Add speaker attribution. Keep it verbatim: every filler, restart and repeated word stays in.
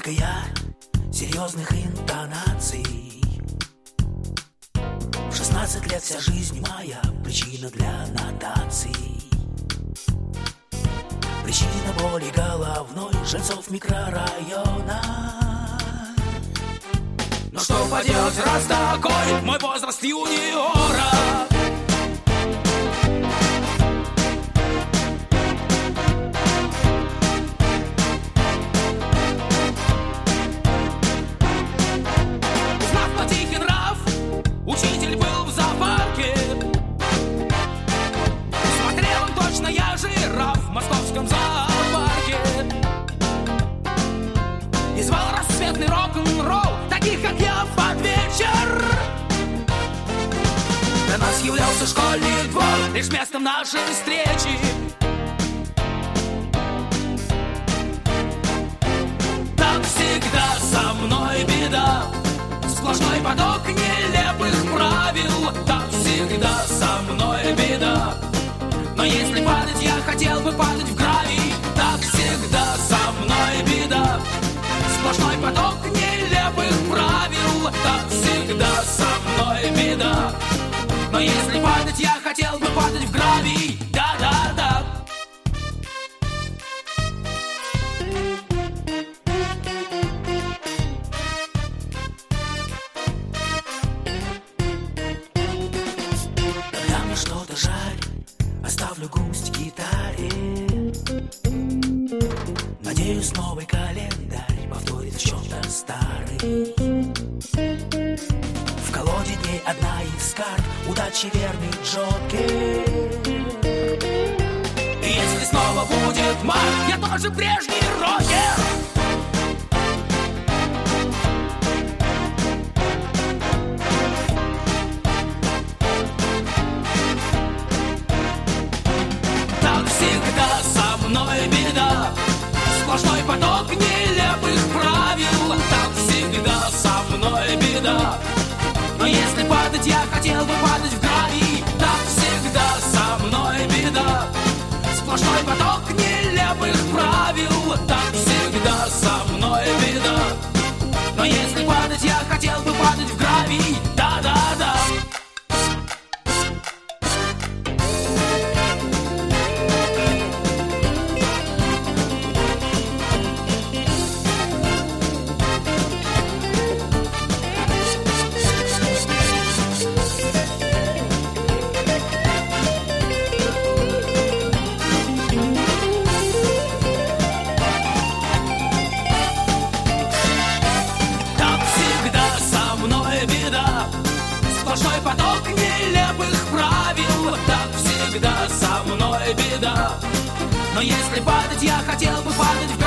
Speaker 1: Только я серьезных интонаций. В шестнадцать лет вся жизнь моя причина для нотаций. Причина боли головной жильцов микрорайона. Но что поделать, раз такой мой возраст юниора. Узнав потихий нрав, учитель был в зоопарке. Смотрел он точно, я жираф в московском зоопарке. И звал рассветный рок-н-ролл таких, как я, под вечер. Для нас являлся школьный двор лишь местом нашей встречи. Так всегда со мной беда, сплошной поток нелепых правил. Так всегда со мной беда, но если падать, я хотел бы падать в гравий. Так всегда со мной беда, сплошной поток нелепых правил. Так всегда со мной беда, но если падать, я хотел бы падать в гравий. Да-да-да. Когда мне что-то жаль, оставлю грусть гитаре. Надеюсь, новый календарь повторит в чем-то старый. В колоде дней одна из карт, удачи верный джокер. И если снова будет март, я тоже прежний рокер. Так всегда со мной беда, сплошной поток нелепых правил. Так всегда со мной беда, но если падать, я хотел бы падать в гравий. Так всегда со мной беда, сплошной поток нелепых правил. Так всегда со мной беда, но если падать, я хотел бы падать в гравий. Да-да-да. Сплошной поток нелепых правил. Так всегда со мной беда, но если падать, я хотел бы падать в